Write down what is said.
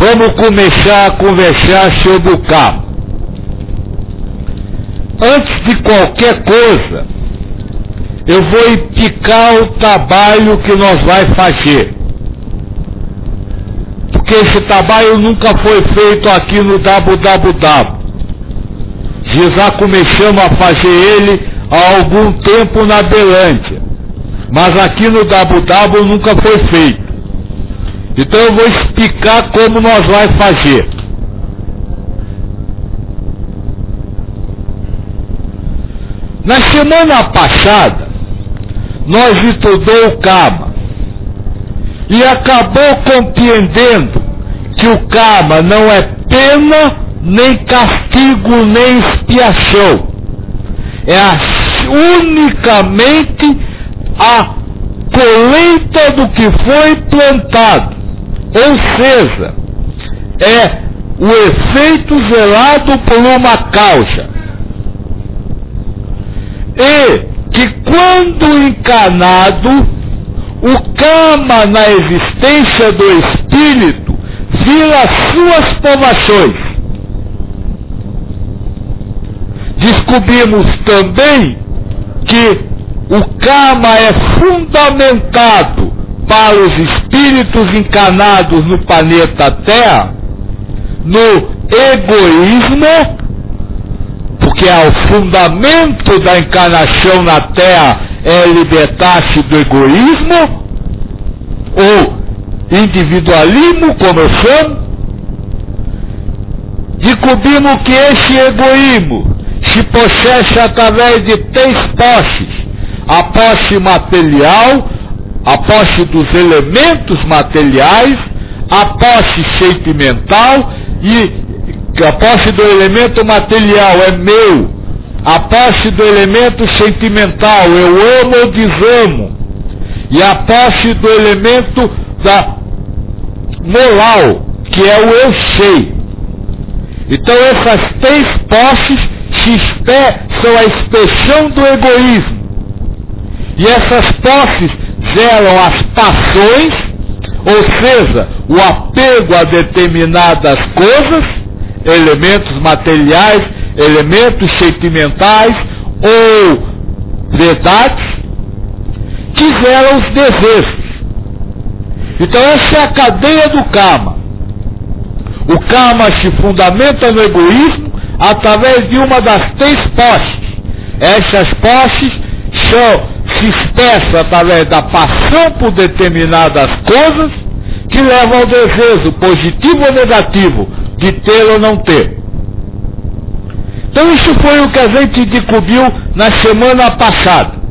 Vamos começar a conversar sobre o karma. Antes de qualquer coisa, eu vou indicar o trabalho que nós vai fazer. Porque esse trabalho nunca foi feito aqui no www. Já começamos a fazer ele há algum tempo na Belândia. Mas aqui no www nunca foi feito. Então eu vou explicar como nós vai fazer. Na semana passada, nós estudamos o karma e acabou compreendendo que o karma não é pena, nem castigo, nem expiação. É unicamente a colheita do que foi plantado. Ou seja, é o efeito gerado por uma causa. E que quando encarnado, o karma na existência do espírito vira suas provações. Descobrimos também que o karma é fundamentado para os espíritos encarnados no planeta Terra, no egoísmo, porque o fundamento da encarnação na Terra é libertar-se do egoísmo, ou individualismo, como eu chamo. Descobrimos que esse egoísmo se processa através de 3 posses: a posse material, a posse dos elementos materiais, a posse sentimental, e a posse do elemento material é meu, a posse do elemento sentimental eu amo ou desamo, e a posse do elemento da moral, que é o eu sei. Então essas 3 posses são a expressão do egoísmo. E essas posses geram as paixões, ou seja, o apego a determinadas coisas, elementos materiais, elementos sentimentais ou verdades, que geram os desejos. Então essa é a cadeia do karma. O karma se fundamenta no egoísmo através de uma das 3 posses. Essas posses se expressam através da paixão por determinadas coisas, que levam ao desejo positivo ou negativo de ter ou não ter. Então isso foi o que a gente descobriu na semana passada.